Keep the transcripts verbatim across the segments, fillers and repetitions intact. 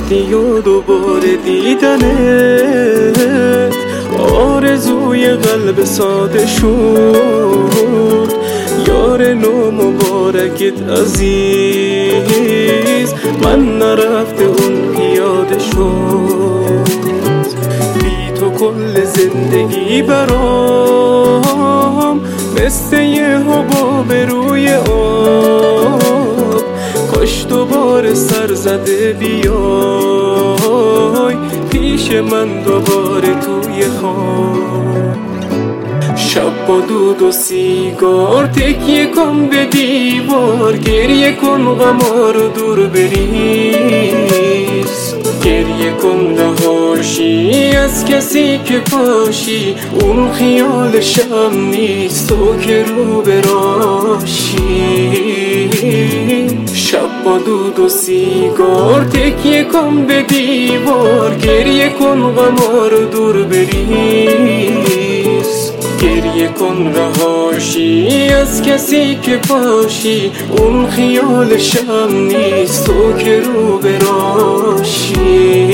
رفتی و دوباره دیدنت آرزوی قلب ساده شد. یار نو مبارکت عزیز، من نرفته اون پیاده شد. بی تو کل زندگی برام مثل یه حباب روی آب. کاش دوباره سر زده بیای پیش من دوباره توی خواب. شب با دود و سیگار تکیه کن به دیوار، گریه کن غما رو دور بریز. گریه کن رهاشی از کسی که پاشی، اون خیال شب نیست تو که رو براشی. شب با دود و سیگار تکیه کن به دیوار، گریه کن غما رو دور بریز. گریه کن رهاشی از کسی که پاشی، اون خیال شب نیست تو که رو براشی.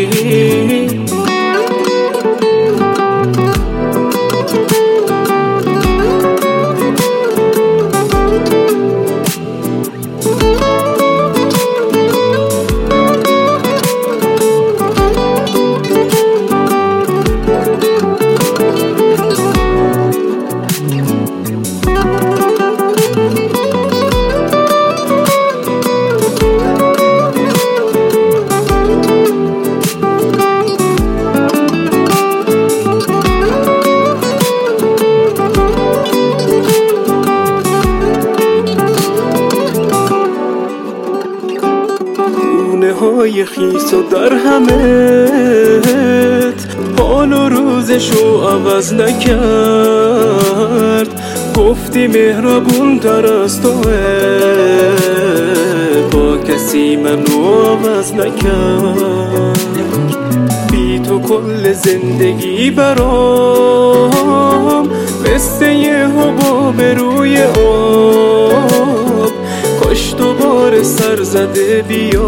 های خیس و در همت حال و روزشو عوض نکرد. گفتی مهربون تر از توه، با کسی منو عوض نکرد. بی تو کل زندگی برام مثل یه حباب روی آب. کاش دوباره سر زده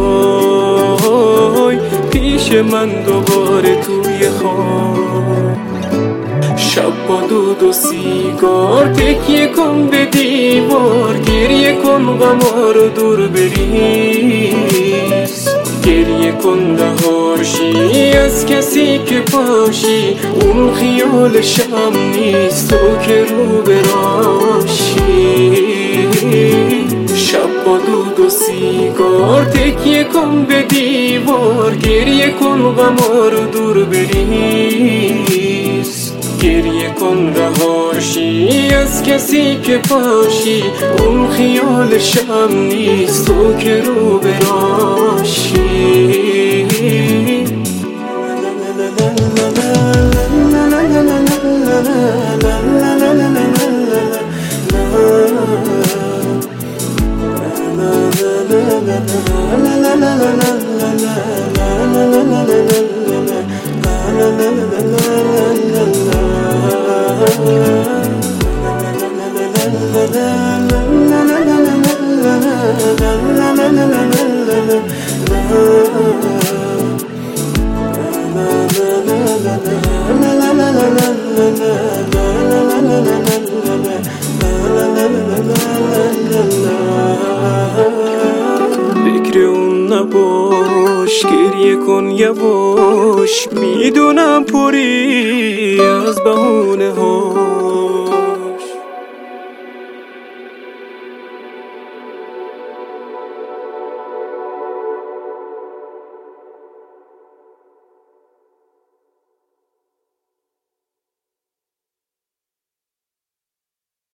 بیای پیش من دوباره توی خواب. شب با دود و سیگار تکیه کن به دیوار، گریه کن غما رو دور بریز. گریه کن رهاشی از کسی که پاشی، اون خیال شب نیست تو که رو براشی. شب با دود و سیگار تکیه کن به دیوار، گریه کن غما رو دور بریز. گریه کن رهاشی از کسی که پاشی، اون خیال شب نیست تو که رو براشی. فکر اون نباش، گریه کن یواش، میدونم پری از بهونه ها.